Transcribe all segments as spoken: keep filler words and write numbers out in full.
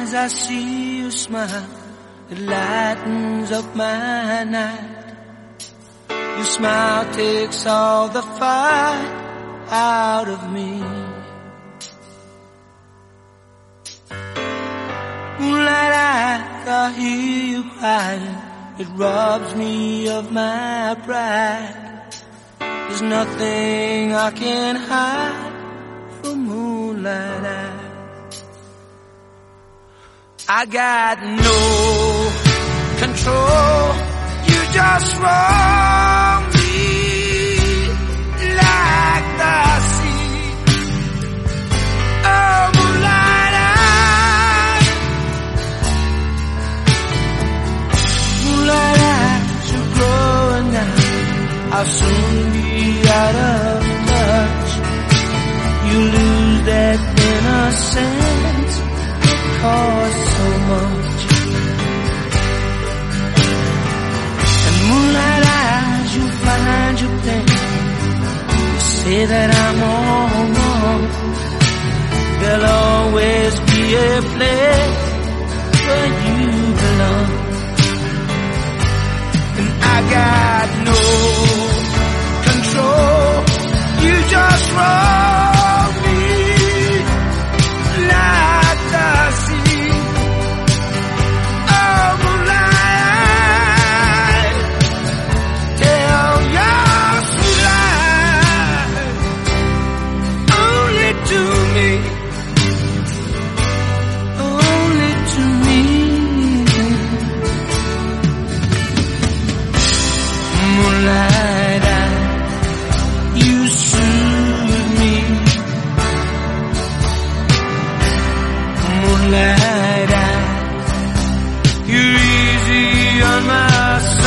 as I see you smile, it lightens up my night. Your smile takes all the fight out of me. Moonlight eyes, I hear you crying, it robs me of my pride. There's nothing I can hide from moonlight eyes. I got no control, you just roam me like the sea. Oh, moonlight eyes, moonlight eyes, you're growing now. I'll soon be out of touch. You lose that innocence, it costs so much. And moonlight eyes, you find your pain. You say that I'm all wrong. There'll always be a place where you belong. And I got no control, you just roll me like the sea. Oh, moonlight, tell your sweet lies only to me, only to me. Moonlight, you soothe me. Moonlight eyes, you're easy on my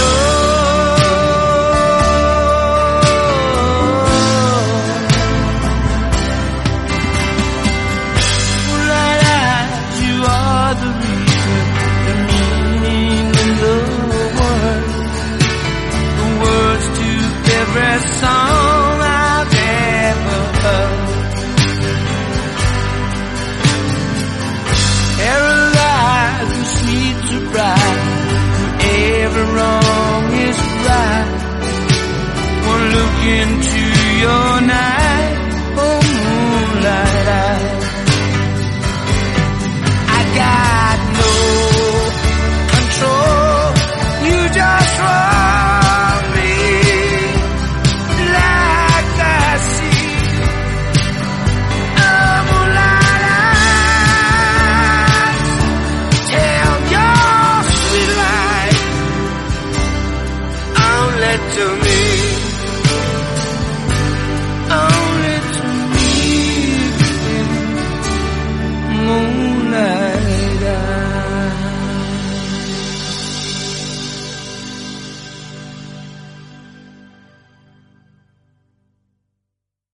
soul. Moonlight eyes, you are the reason, the meaning in the words, the words to every song I've ever heard. Paralyzed and sweet to bright, every wrong is right. One look into